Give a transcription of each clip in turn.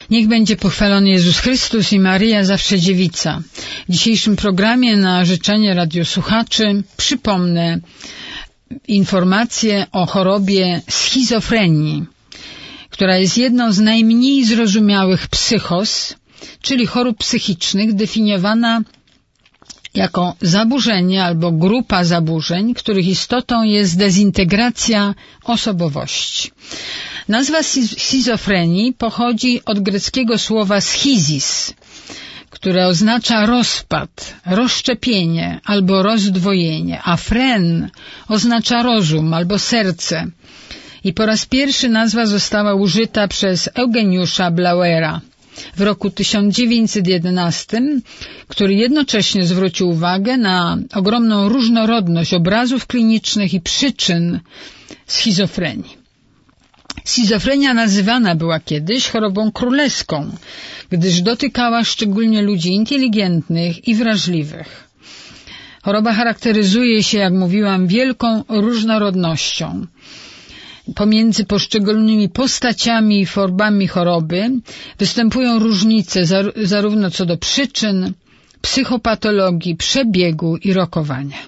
Niech będzie pochwalony Jezus Chrystus i Maryja zawsze dziewica. W dzisiejszym programie na życzenie radiosłuchaczy przypomnę informację o chorobie schizofrenii, która jest jedną z najmniej zrozumiałych psychos, czyli chorób psychicznych, definiowana jako zaburzenie albo grupa zaburzeń, których istotą jest dezintegracja osobowości. Nazwa schizofrenii pochodzi od greckiego słowa schizis, które oznacza rozpad, rozszczepienie albo rozdwojenie, a fren oznacza rozum albo serce. I po raz pierwszy nazwa została użyta przez Eugeniusza Blauera w roku 1911, który jednocześnie zwrócił uwagę na ogromną różnorodność obrazów klinicznych i przyczyn schizofrenii. Schizofrenia nazywana była kiedyś chorobą królewską, gdyż dotykała szczególnie ludzi inteligentnych i wrażliwych. Choroba charakteryzuje się, jak mówiłam, wielką różnorodnością. Pomiędzy poszczególnymi postaciami i formami choroby występują różnice zarówno co do przyczyn, psychopatologii, przebiegu i rokowania.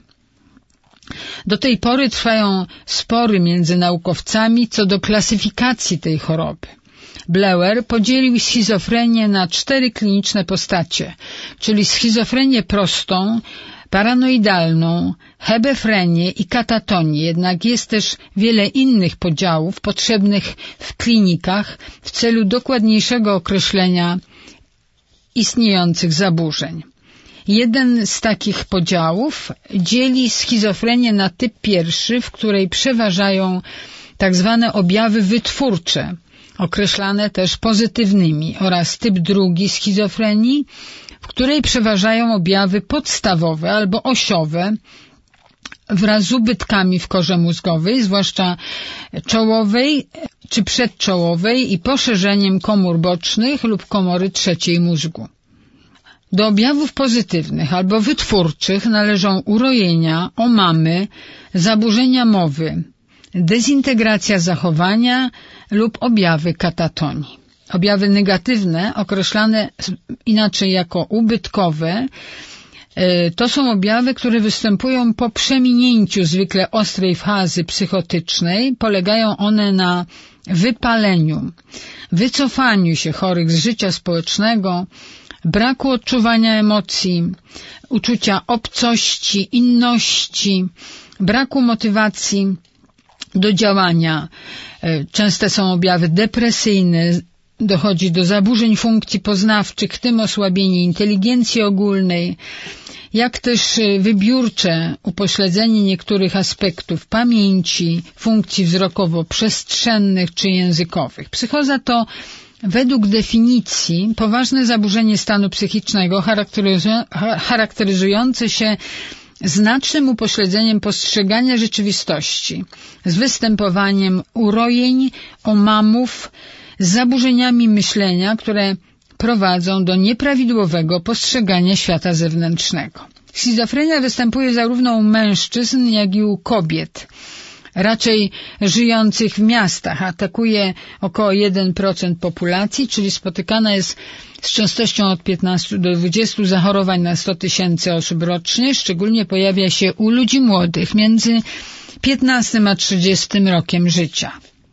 Do tej pory trwają spory między naukowcami co do klasyfikacji tej choroby. Bleuer podzielił schizofrenię na 4 kliniczne postacie, czyli schizofrenię prostą, paranoidalną, hebefrenię i katatonię. Jednak jest też wiele innych podziałów potrzebnych w klinikach w celu dokładniejszego określenia istniejących zaburzeń. Jeden z takich podziałów dzieli schizofrenię na typ pierwszy, w której przeważają tak zwane objawy wytwórcze, określane też pozytywnymi, oraz typ drugi schizofrenii, w której przeważają objawy podstawowe albo osiowe wraz z ubytkami w korze mózgowej, zwłaszcza czołowej czy przedczołowej i poszerzeniem komór bocznych lub komory trzeciej mózgu. Do objawów pozytywnych albo wytwórczych należą urojenia, omamy, zaburzenia mowy, dezintegracja zachowania lub objawy katatonii. Objawy negatywne, określane inaczej jako ubytkowe, to są objawy, które występują po przeminięciu zwykle ostrej fazy psychotycznej. Polegają one na wypaleniu, wycofaniu się chorych z życia społecznego, braku odczuwania emocji, uczucia obcości, inności, braku motywacji do działania. Częste są objawy depresyjne, dochodzi do zaburzeń funkcji poznawczych, w tym osłabienie inteligencji ogólnej, jak też wybiórcze upośledzenie niektórych aspektów pamięci, funkcji wzrokowo-przestrzennych czy językowych. Psychoza to według definicji poważne zaburzenie stanu psychicznego charakteryzujące się znacznym upośledzeniem postrzegania rzeczywistości, z występowaniem urojeń, omamów, z zaburzeniami myślenia, które prowadzą do nieprawidłowego postrzegania świata zewnętrznego. Schizofrenia występuje zarówno u mężczyzn, jak i u kobiet, raczej żyjących w miastach. Atakuje około 1% populacji, czyli spotykana jest z częstością od 15 do 20 zachorowań na 100 000 osób rocznie. Szczególnie pojawia się u ludzi młodych, między 15 a 30 rokiem życia.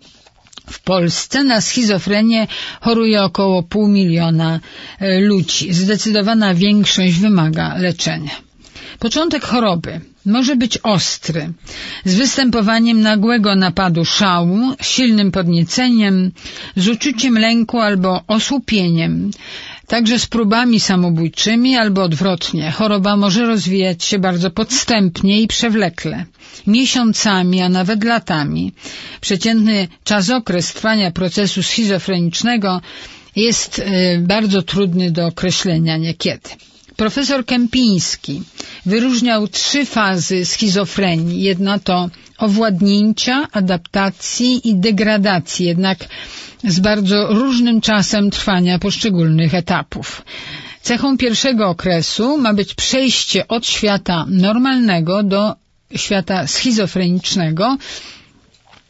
W Polsce na schizofrenię choruje około 500 000 ludzi. Zdecydowana większość wymaga leczenia. Początek choroby może być ostry, z występowaniem nagłego napadu szału, silnym podnieceniem, z uczuciem lęku albo osłupieniem, także z próbami samobójczymi albo odwrotnie. Choroba może rozwijać się bardzo podstępnie i przewlekle, miesiącami, a nawet latami. Przeciętny czasokres trwania procesu schizofrenicznego jest bardzo trudny do określenia niekiedy. Profesor Kępiński wyróżniał 3 fazy schizofrenii. Jedna to owładnięcia, adaptacji i degradacji, jednak z bardzo różnym czasem trwania poszczególnych etapów. Cechą pierwszego okresu ma być przejście od świata normalnego do świata schizofrenicznego,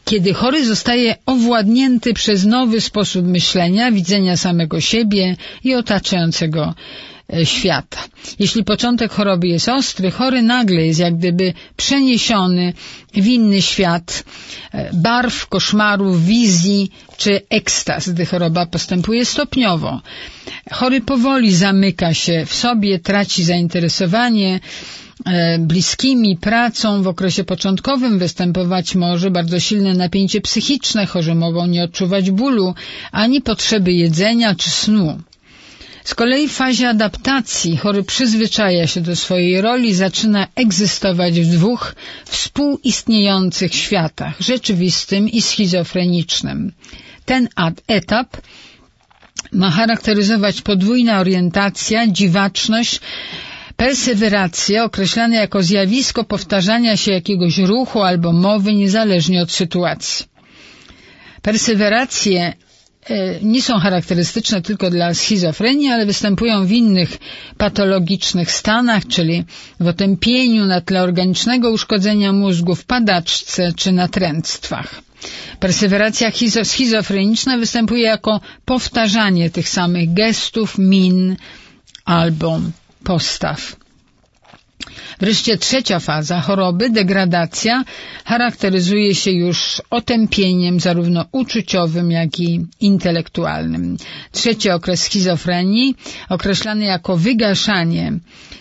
kiedy chory zostaje owładnięty przez nowy sposób myślenia, widzenia samego siebie i otaczającego świata. Jeśli początek choroby jest ostry, chory nagle jest jak gdyby przeniesiony w inny świat barw, koszmarów, wizji czy ekstaz, gdy choroba postępuje stopniowo. Chory powoli zamyka się w sobie, traci zainteresowanie bliskimi, pracą. W okresie początkowym występować może bardzo silne napięcie psychiczne, chorzy mogą nie odczuwać bólu, ani potrzeby jedzenia czy snu. Z kolei w fazie adaptacji chory przyzwyczaja się do swojej roli, zaczyna egzystować w dwóch współistniejących światach, rzeczywistym i schizofrenicznym. Ten etap ma charakteryzować podwójna orientacja, dziwaczność, perseweracja, określane jako zjawisko powtarzania się jakiegoś ruchu albo mowy niezależnie od sytuacji. Perseweracje nie są charakterystyczne tylko dla schizofrenii, ale występują w innych patologicznych stanach, czyli w otępieniu na tle organicznego uszkodzenia mózgu, w padaczce czy natręctwach. Perseweracja schizofreniczna występuje jako powtarzanie tych samych gestów, min albo postaw. Wreszcie trzecia faza choroby, degradacja, charakteryzuje się już otępieniem zarówno uczuciowym, jak i intelektualnym. Trzeci okres schizofrenii, określany jako wygaszanie,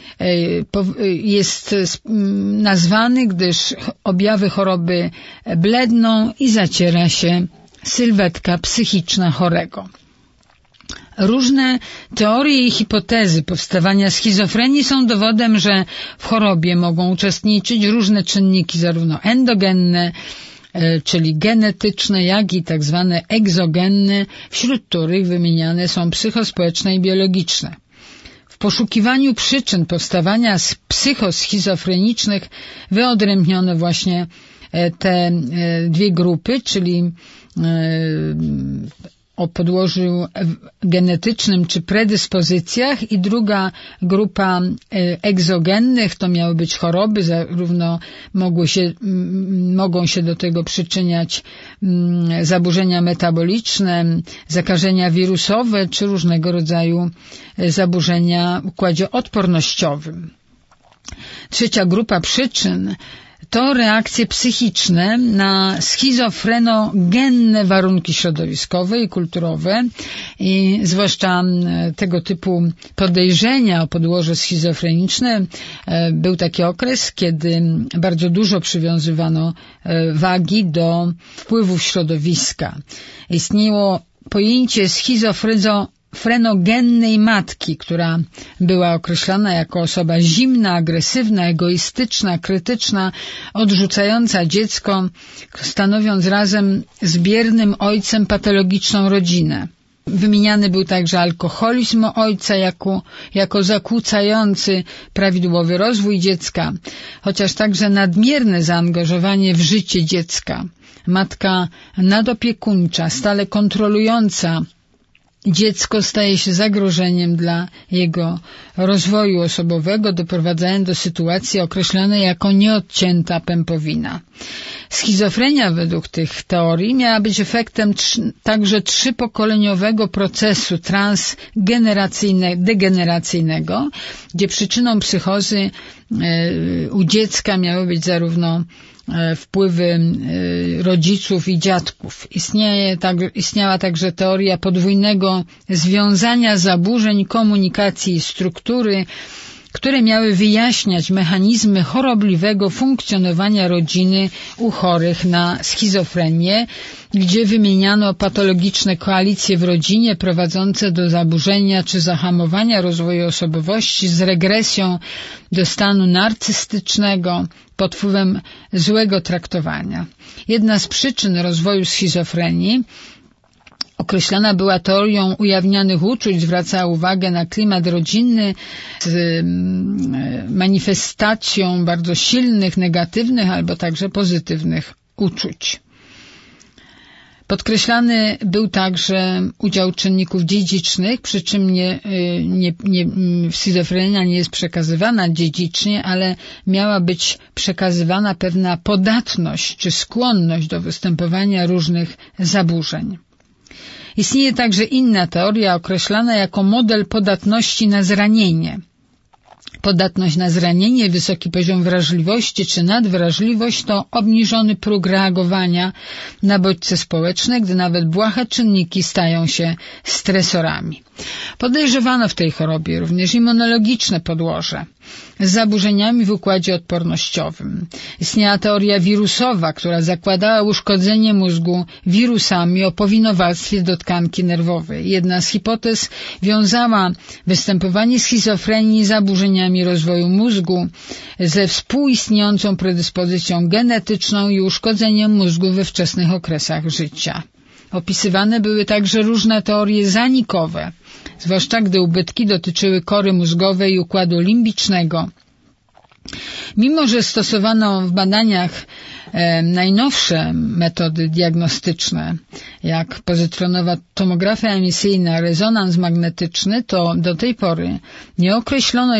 jest nazwany, gdyż objawy choroby bledną i zaciera się sylwetka psychiczna chorego. Różne teorie i hipotezy powstawania schizofrenii są dowodem, że w chorobie mogą uczestniczyć różne czynniki, zarówno endogenne, czyli genetyczne, jak i tak zwane egzogenne, wśród których wymieniane są psychospołeczne i biologiczne. W poszukiwaniu przyczyn powstawania psychoschizofrenicznych wyodrębniono właśnie te dwie grupy, czyli o podłożu genetycznym czy predyspozycjach, i druga grupa egzogennych, to miały być choroby, zarówno mogą się do tego przyczyniać zaburzenia metaboliczne, zakażenia wirusowe czy różnego rodzaju zaburzenia w układzie odpornościowym. Trzecia grupa przyczyn to reakcje psychiczne na schizofrenogenne warunki środowiskowe i kulturowe, i zwłaszcza tego typu podejrzenia o podłoże schizofreniczne. Był taki okres, kiedy bardzo dużo przywiązywano wagi do wpływów środowiska. Istniało pojęcie schizofrenogennej matki, która była określana jako osoba zimna, agresywna, egoistyczna, krytyczna, odrzucająca dziecko, stanowiąc razem z biernym ojcem patologiczną rodzinę. Wymieniany był także alkoholizm ojca jako zakłócający prawidłowy rozwój dziecka, chociaż także nadmierne zaangażowanie w życie dziecka. Matka nadopiekuńcza, stale kontrolująca dziecko, staje się zagrożeniem dla jego rozwoju osobowego, doprowadzając do sytuacji określonej jako nieodcięta pępowina. Schizofrenia według tych teorii miała być efektem także trzypokoleniowego procesu degeneracyjnego, gdzie przyczyną psychozy u dziecka miały być zarówno wpływy rodziców i dziadków. Istniała także teoria podwójnego związania zaburzeń komunikacji i struktury, które miały wyjaśniać mechanizmy chorobliwego funkcjonowania rodziny u chorych na schizofrenię, gdzie wymieniano patologiczne koalicje w rodzinie prowadzące do zaburzenia czy zahamowania rozwoju osobowości z regresją do stanu narcystycznego pod wpływem złego traktowania. Jedna z przyczyn rozwoju schizofrenii określana była teorią ujawnianych uczuć, zwracała uwagę na klimat rodzinny z manifestacją bardzo silnych, negatywnych albo także pozytywnych uczuć. Podkreślany był także udział czynników dziedzicznych, przy czym schizofrenia nie jest przekazywana dziedzicznie, ale miała być przekazywana pewna podatność czy skłonność do występowania różnych zaburzeń. Istnieje także inna teoria określana jako model podatności na zranienie. Podatność na zranienie, wysoki poziom wrażliwości czy nadwrażliwość to obniżony próg reagowania na bodźce społeczne, gdy nawet błahe czynniki stają się stresorami. Podejrzewano w tej chorobie również immunologiczne podłoże z zaburzeniami w układzie odpornościowym. Istniała teoria wirusowa, która zakładała uszkodzenie mózgu wirusami o powinowactwie do tkanki nerwowej. Jedna z hipotez wiązała występowanie schizofrenii z zaburzeniami rozwoju mózgu ze współistniejącą predyspozycją genetyczną i uszkodzeniem mózgu we wczesnych okresach życia. Opisywane były także różne teorie zanikowe, zwłaszcza gdy ubytki dotyczyły kory mózgowej i układu limbicznego. Mimo że stosowano w badaniach najnowsze metody diagnostyczne, jak pozytronowa tomografia emisyjna, rezonans magnetyczny, to do tej pory nie określono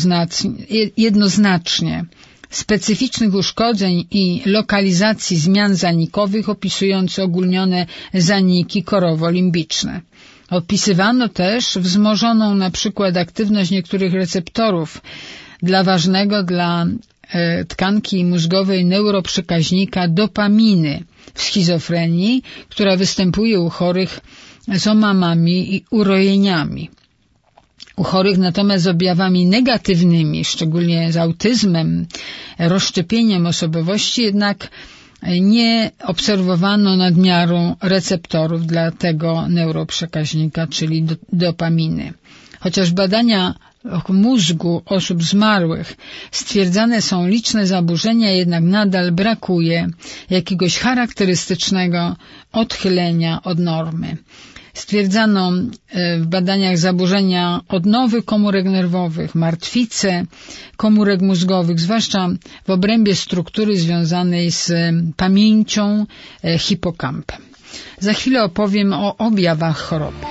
jednoznacznie specyficznych uszkodzeń i lokalizacji zmian zanikowych opisujących ogólnione zaniki korowo-limbiczne. Opisywano też wzmożoną na przykład aktywność niektórych receptorów dla ważnego dla tkanki mózgowej neuroprzekaźnika dopaminy w schizofrenii, która występuje u chorych z omamami i urojeniami. U chorych natomiast z objawami negatywnymi, szczególnie z autyzmem, rozszczepieniem osobowości, jednak nie obserwowano nadmiaru receptorów dla tego neuroprzekaźnika, czyli dopaminy. Chociaż badania mózgu osób zmarłych stwierdzane są liczne zaburzenia, jednak nadal brakuje jakiegoś charakterystycznego odchylenia od normy. Stwierdzano w badaniach zaburzenia odnowy komórek nerwowych, martwice komórek mózgowych, zwłaszcza w obrębie struktury związanej z pamięcią hipokampem. Za chwilę opowiem o objawach choroby.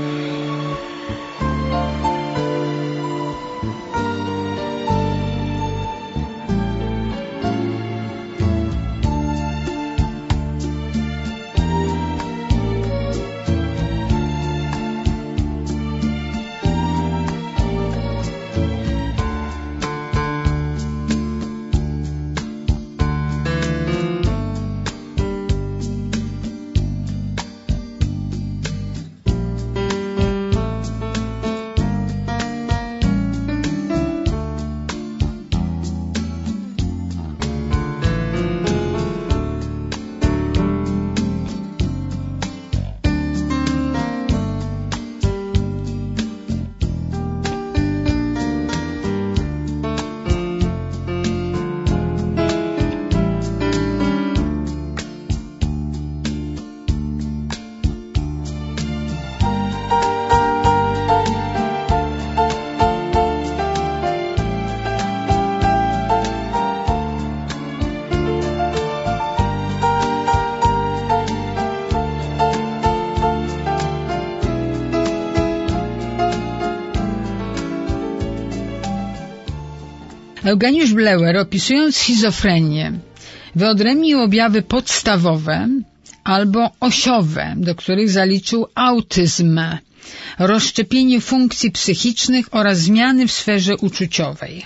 Eugeniusz Bleuer, opisując schizofrenię, wyodrębnił objawy podstawowe albo osiowe, do których zaliczył autyzm, rozszczepienie funkcji psychicznych oraz zmiany w sferze uczuciowej.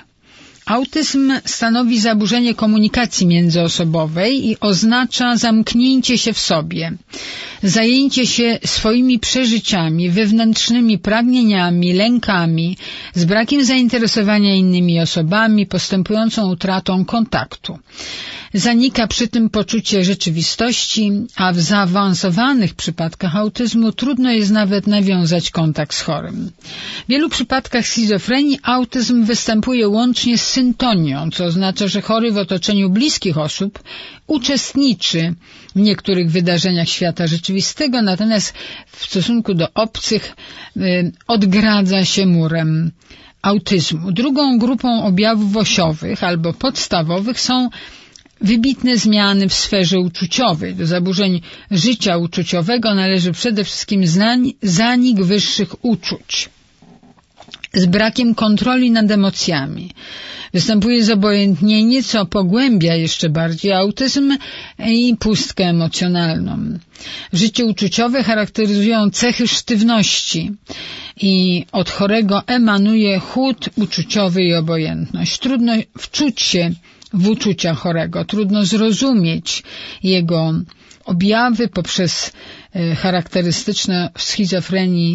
Autyzm stanowi zaburzenie komunikacji międzyosobowej i oznacza zamknięcie się w sobie, zajęcie się swoimi przeżyciami, wewnętrznymi pragnieniami, lękami, z brakiem zainteresowania innymi osobami, postępującą utratą kontaktu. Zanika przy tym poczucie rzeczywistości, a w zaawansowanych przypadkach autyzmu trudno jest nawet nawiązać kontakt z chorym. W wielu przypadkach schizofrenii autyzm występuje łącznie z syntonią, co oznacza, że chory w otoczeniu bliskich osób uczestniczy w niektórych wydarzeniach świata rzeczywistego, natomiast w stosunku do obcych odgradza się murem autyzmu. Drugą grupą objawów osiowych albo podstawowych są wybitne zmiany w sferze uczuciowej. Do zaburzeń życia uczuciowego należy przede wszystkim zanik wyższych uczuć z brakiem kontroli nad emocjami. Występuje zobojętnienie, co pogłębia jeszcze bardziej autyzm i pustkę emocjonalną. Życie uczuciowe charakteryzują cechy sztywności i od chorego emanuje chłód uczuciowy i obojętność. Trudno wczuć się w uczucia chorego, trudno zrozumieć jego objawy poprzez charakterystyczne w schizofrenii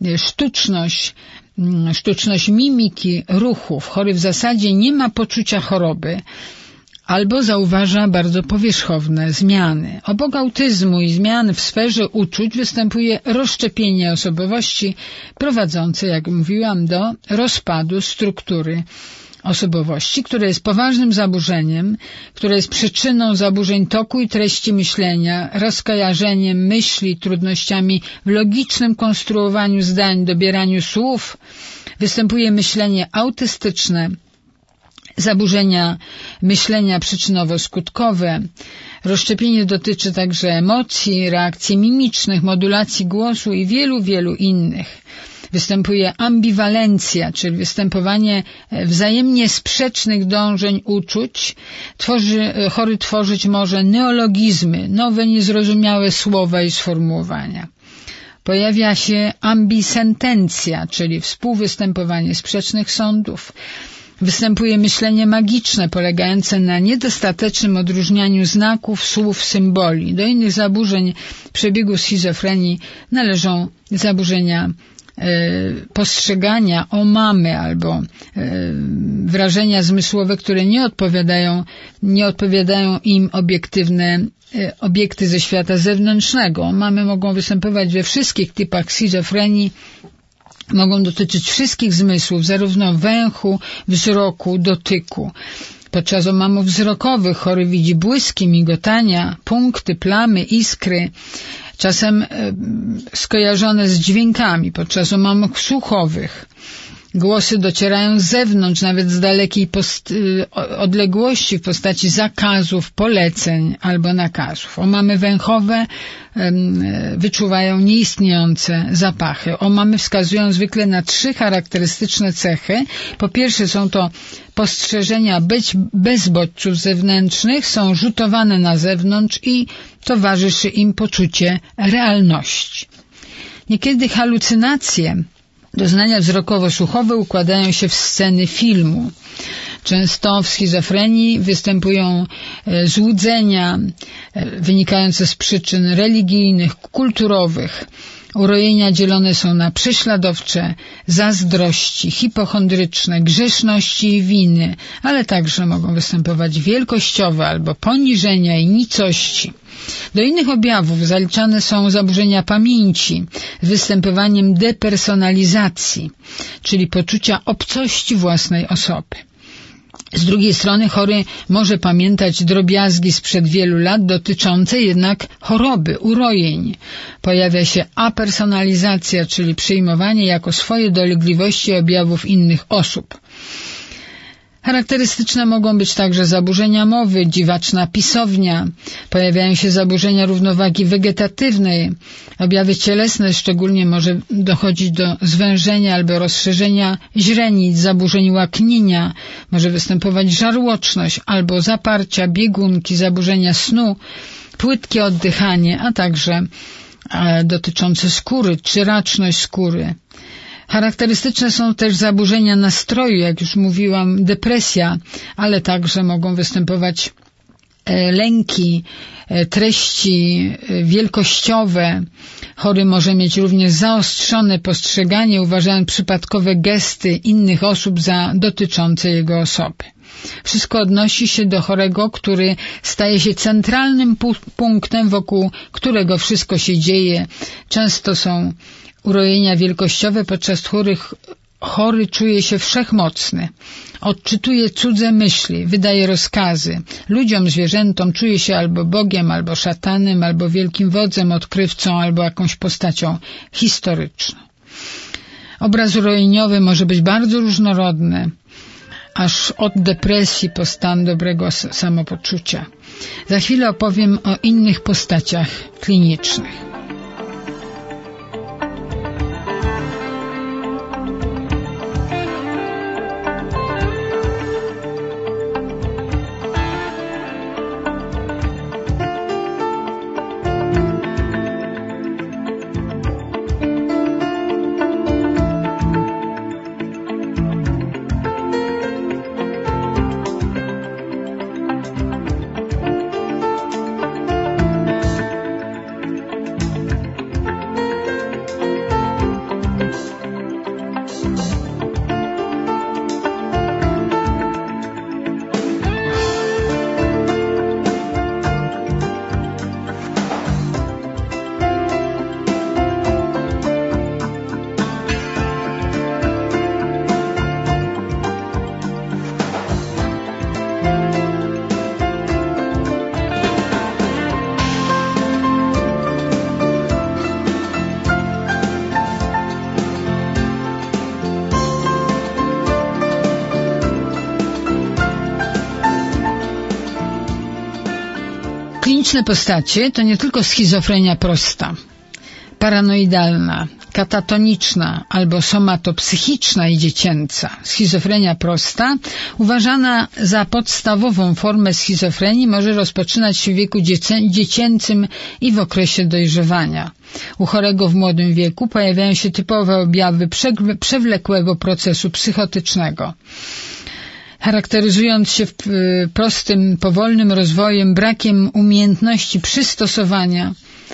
sztuczność mimiki, ruchów. Chory w zasadzie nie ma poczucia choroby albo zauważa bardzo powierzchowne zmiany. Obok autyzmu i zmian w sferze uczuć występuje rozszczepienie osobowości prowadzące, jak mówiłam, do rozpadu struktury osobowości, które jest poważnym zaburzeniem, które jest przyczyną zaburzeń toku i treści myślenia, rozkojarzeniem myśli, trudnościami w logicznym konstruowaniu zdań, dobieraniu słów. Występuje myślenie autystyczne, zaburzenia myślenia przyczynowo-skutkowe. Rozszczepienie dotyczy także emocji, reakcji mimicznych, modulacji głosu i wielu innych. Występuje ambiwalencja, czyli występowanie wzajemnie sprzecznych dążeń uczuć. Chory tworzyć może neologizmy, nowe, niezrozumiałe słowa i sformułowania. Pojawia się ambisentencja, czyli współwystępowanie sprzecznych sądów. Występuje myślenie magiczne, polegające na niedostatecznym odróżnianiu znaków, słów, symboli. Do innych zaburzeń przebiegu schizofrenii należą zaburzenia postrzegania omamy albo wrażenia zmysłowe, które nie odpowiadają im obiektywne obiekty ze świata zewnętrznego. Omamy mogą występować we wszystkich typach schizofrenii, mogą dotyczyć wszystkich zmysłów, zarówno węchu, wzroku, dotyku. Podczas omamów wzrokowych chory widzi błyski, migotania, punkty, plamy, iskry, czasem skojarzone z dźwiękami. Podczas omamów słuchowych głosy docierają z zewnątrz, nawet z dalekiej odległości w postaci zakazów, poleceń albo nakazów. Omamy węchowe wyczuwają nieistniejące zapachy. Omamy wskazują zwykle na 3 charakterystyczne cechy. Po pierwsze są to postrzeżenia bez bodźców zewnętrznych, są rzutowane na zewnątrz i towarzyszy im poczucie realności. Niekiedy halucynacje, doznania wzrokowo-słuchowe układają się w sceny filmu. Często w schizofrenii występują złudzenia wynikające z przyczyn religijnych, kulturowych. Urojenia dzielone są na prześladowcze, zazdrości, hipochondryczne, grzeszności i winy, ale także mogą występować wielkościowe albo poniżenia i nicości. Do innych objawów zaliczane są zaburzenia pamięci z występowaniem depersonalizacji, czyli poczucia obcości własnej osoby. Z drugiej strony chory może pamiętać drobiazgi sprzed wielu lat dotyczące jednak choroby, urojeń. Pojawia się apersonalizacja, czyli przyjmowanie jako swoje dolegliwości objawów innych osób. Charakterystyczne mogą być także zaburzenia mowy, dziwaczna pisownia, pojawiają się zaburzenia równowagi wegetatywnej, objawy cielesne, szczególnie może dochodzić do zwężenia albo rozszerzenia źrenic, zaburzeń łaknienia, może występować żarłoczność albo zaparcia, biegunki, zaburzenia snu, płytkie oddychanie, a także dotyczące skóry, czyraczność skóry. Charakterystyczne są też zaburzenia nastroju, jak już mówiłam, depresja, ale także mogą występować lęki, treści wielkościowe. Chory może mieć również zaostrzone postrzeganie, uważając przypadkowe gesty innych osób za dotyczące jego osoby. Wszystko odnosi się do chorego, który staje się centralnym punktem, wokół którego wszystko się dzieje. Często są urojenia wielkościowe, podczas których chory czuje się wszechmocny. Odczytuje cudze myśli, wydaje rozkazy. Ludziom, zwierzętom czuje się albo Bogiem, albo szatanem, albo wielkim wodzem, odkrywcą, albo jakąś postacią historyczną. Obraz urojeniowy może być bardzo różnorodny. aż od depresji po stan dobrego samopoczucia. Za chwilę opowiem o innych postaciach klinicznych. Kliniczne postacie to nie tylko schizofrenia prosta, paranoidalna, katatoniczna albo somatopsychiczna i dziecięca. Schizofrenia prosta, uważana za podstawową formę schizofrenii, może rozpoczynać się w wieku dziecięcym i w okresie dojrzewania. U chorego w młodym wieku pojawiają się typowe objawy przewlekłego procesu psychotycznego. Charakteryzując się prostym, powolnym rozwojem, brakiem umiejętności przystosowania,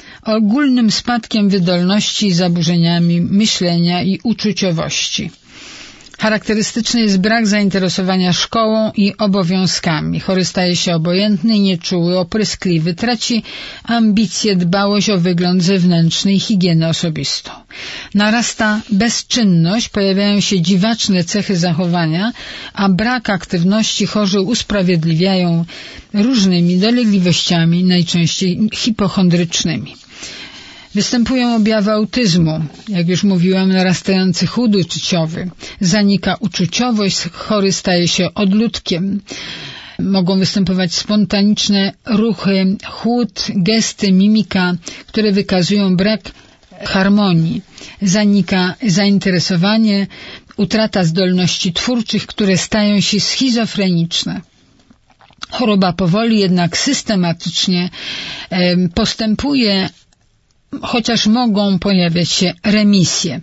ogólnym spadkiem wydolności i zaburzeniami myślenia i uczuciowości. Charakterystyczny jest brak zainteresowania szkołą i obowiązkami. Chory staje się obojętny, nieczuły, opryskliwy, traci ambicje, dbałość o wygląd zewnętrzny i higienę osobistą. Narasta bezczynność, pojawiają się dziwaczne cechy zachowania, a brak aktywności chorzy usprawiedliwiają różnymi dolegliwościami, najczęściej hipochondrycznymi. Występują objawy autyzmu, jak już mówiłam, narastający chłód uczuciowy, zanika uczuciowość, chory staje się odludkiem. Mogą występować spontaniczne ruchy, chłód, gesty, mimika, które wykazują brak harmonii. Zanika zainteresowanie, utrata zdolności twórczych, które stają się schizofreniczne. Choroba powoli, jednak systematycznie postępuje, chociaż mogą pojawiać się remisje.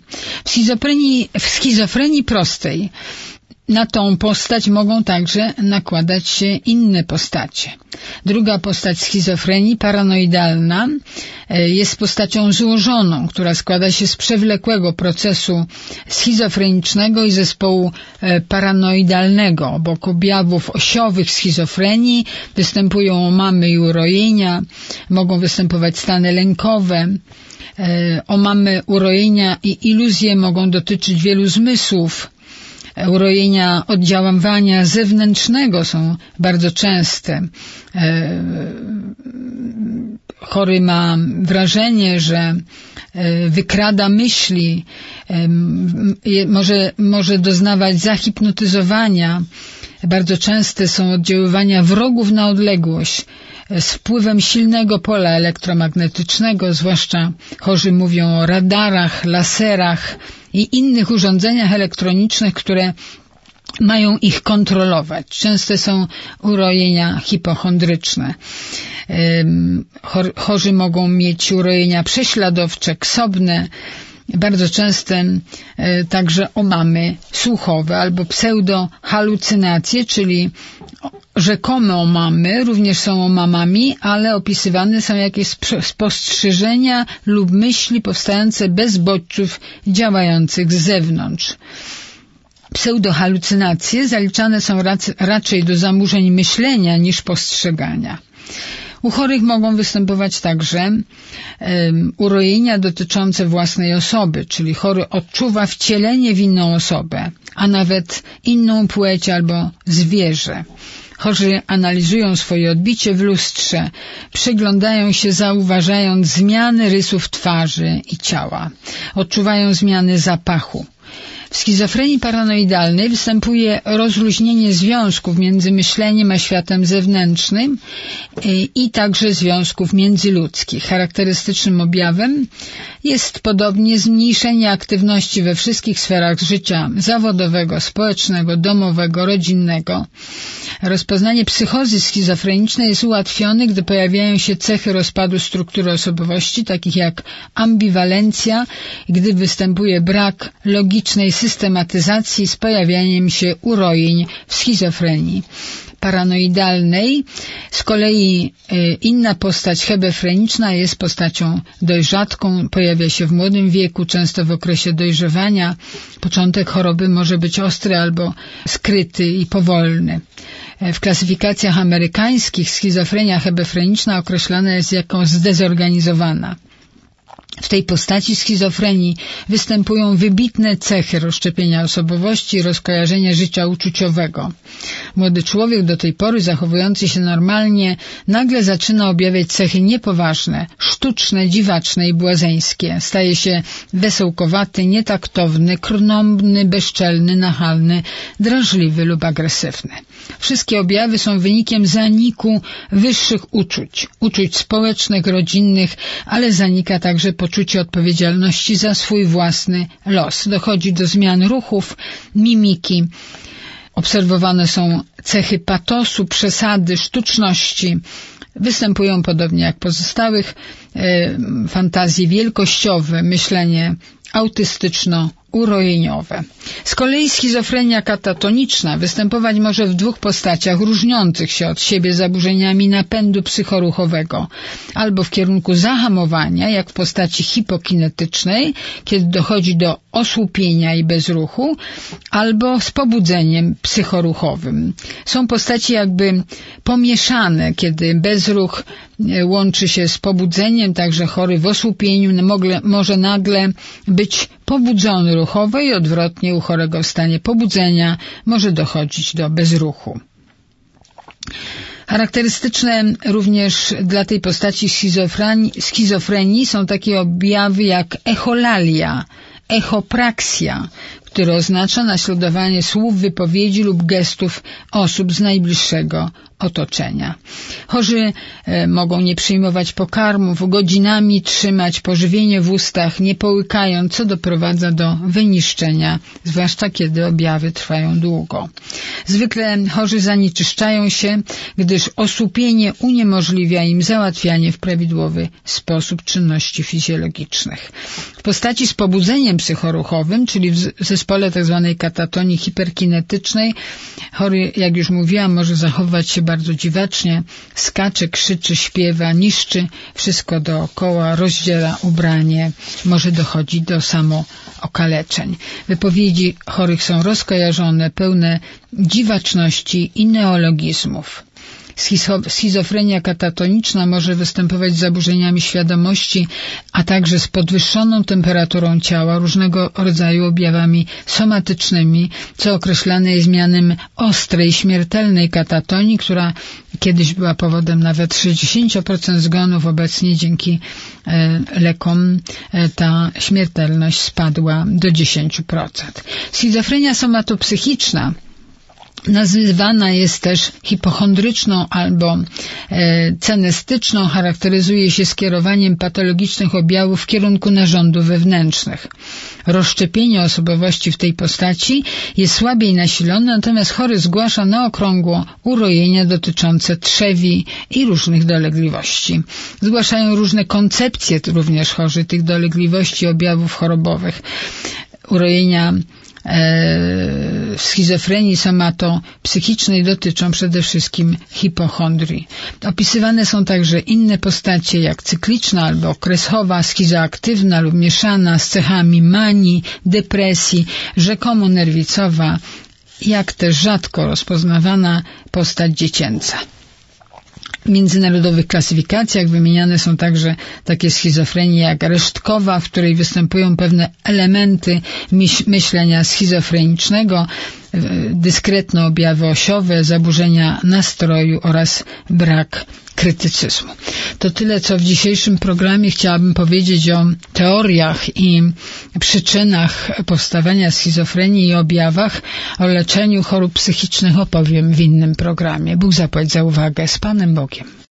W schizofrenii prostej na tą postać mogą także nakładać się inne postacie. Druga postać schizofrenii, paranoidalna, jest postacią złożoną, która składa się z przewlekłego procesu schizofrenicznego i zespołu paranoidalnego. Obok objawów osiowych schizofrenii występują omamy i urojenia, mogą występować stany lękowe. Omamy, urojenia i iluzje mogą dotyczyć wielu zmysłów. Urojenia oddziaływania zewnętrznego są bardzo częste. Chory ma wrażenie, że wykrada myśli, może doznawać zahipnotyzowania. Bardzo częste są oddziaływania wrogów na odległość z wpływem silnego pola elektromagnetycznego, zwłaszcza chorzy mówią o radarach, laserach i innych urządzeniach elektronicznych, które mają ich kontrolować. Częste są urojenia hipochondryczne. Chorzy mogą mieć urojenia prześladowcze, ksobne, bardzo częste także omamy słuchowe albo pseudohalucynacje, czyli rzekome omamy, również są omamami, ale opisywane są jakieś spostrzeżenia lub myśli powstające bez bodźców działających z zewnątrz. Pseudohalucynacje zaliczane są raczej do zaburzeń myślenia niż postrzegania. U chorych mogą występować także urojenia dotyczące własnej osoby, czyli chory odczuwa wcielenie w inną osobę, a nawet inną płeć albo zwierzę. Chorzy analizują swoje odbicie w lustrze, przyglądają się, zauważając zmiany rysów twarzy i ciała. Odczuwają zmiany zapachu. W schizofrenii paranoidalnej występuje rozluźnienie związków między myśleniem a światem zewnętrznym i także związków międzyludzkich. Charakterystycznym objawem jest podobnie zmniejszenie aktywności we wszystkich sferach życia zawodowego, społecznego, domowego, rodzinnego. Rozpoznanie psychozy schizofrenicznej jest ułatwione, gdy pojawiają się cechy rozpadu struktury osobowości, takich jak ambiwalencja, gdy występuje brak logicznej systematyzacji z pojawianiem się urojeń w schizofrenii paranoidalnej. Z kolei inna postać hebefreniczna jest postacią dojrzadką, pojawia się w młodym wieku, często w okresie dojrzewania. Początek choroby może być ostry albo skryty i powolny. W klasyfikacjach amerykańskich schizofrenia hebefreniczna określana jest jako zdezorganizowana. W tej postaci schizofrenii występują wybitne cechy rozszczepienia osobowości i rozkojarzenia życia uczuciowego. Młody człowiek, do tej pory zachowujący się normalnie, nagle zaczyna objawiać cechy niepoważne, sztuczne, dziwaczne i błazeńskie. Staje się wesołkowaty, nietaktowny, krnąbny, bezczelny, nachalny, drażliwy lub agresywny. Wszystkie objawy są wynikiem zaniku wyższych uczuć społecznych, rodzinnych, ale zanika także poczucie odpowiedzialności za swój własny los. Dochodzi do zmian ruchów, mimiki. Obserwowane są cechy patosu, przesady, sztuczności. Występują podobnie jak pozostałych fantazje wielkościowe, myślenie autystyczno-urojeniowe. Z kolei schizofrenia katatoniczna występować może w dwóch postaciach różniących się od siebie zaburzeniami napędu psychoruchowego, albo w kierunku zahamowania, jak w postaci hipokinetycznej, kiedy dochodzi do osłupienia i bezruchu, albo z pobudzeniem psychoruchowym. Są postaci jakby pomieszane, kiedy bezruch łączy się z pobudzeniem, także chory w osłupieniu może nagle być pobudzony ruchowo i odwrotnie u chorego w stanie pobudzenia może dochodzić do bezruchu. Charakterystyczne również dla tej postaci schizofrenii są takie objawy jak echolalia, echopraksja, które oznacza naśladowanie słów, wypowiedzi lub gestów osób z najbliższego otoczenia. Chorzy mogą nie przyjmować pokarmów, godzinami trzymać pożywienie w ustach, nie połykając, co doprowadza do wyniszczenia, zwłaszcza kiedy objawy trwają długo. Zwykle chorzy zanieczyszczają się, gdyż osłupienie uniemożliwia im załatwianie w prawidłowy sposób czynności fizjologicznych. W postaci z pobudzeniem psychoruchowym, czyli w zespole tzw. katatonii hiperkinetycznej, chory, jak już mówiłam, może zachowywać się bardzo dziwacznie, skacze, krzyczy, śpiewa, niszczy wszystko dookoła, rozdziela ubranie, może dochodzić do samookaleczeń. Wypowiedzi chorych są rozkojarzone, pełne dziwaczności i neologizmów. Schizofrenia katatoniczna może występować z zaburzeniami świadomości, a także z podwyższoną temperaturą ciała, różnego rodzaju objawami somatycznymi, co określane jest mianem ostrej, śmiertelnej katatonii, która kiedyś była powodem nawet 60% zgonów. Obecnie dzięki lekom ta śmiertelność spadła do 10%. Schizofrenia somatopsychiczna nazywana jest też hipochondryczną albo cenestyczną, charakteryzuje się skierowaniem patologicznych objawów w kierunku narządów wewnętrznych. Rozszczepienie osobowości w tej postaci jest słabiej nasilone, natomiast chory zgłasza na okrągło urojenia dotyczące trzewi i różnych dolegliwości. Zgłaszają różne koncepcje również chorzy tych dolegliwości, objawów chorobowych. Urojenia w schizofrenii somatopsychicznej dotyczą przede wszystkim hipochondrii. Opisywane są także inne postacie jak cykliczna albo okresowa, schizoaktywna lub mieszana z cechami manii, depresji, rzekomo nerwicowa, jak też rzadko rozpoznawana postać dziecięca. W międzynarodowych klasyfikacjach wymieniane są także takie schizofrenie jak resztkowa, w której występują pewne elementy myślenia schizofrenicznego, dyskretne objawy osiowe, zaburzenia nastroju oraz brak krytycyzmu. To tyle, co w dzisiejszym programie chciałabym powiedzieć o teoriach i przyczynach powstawania schizofrenii i objawach, o leczeniu chorób psychicznych opowiem w innym programie. Bóg zapłać za uwagę. Z Panem Bogiem.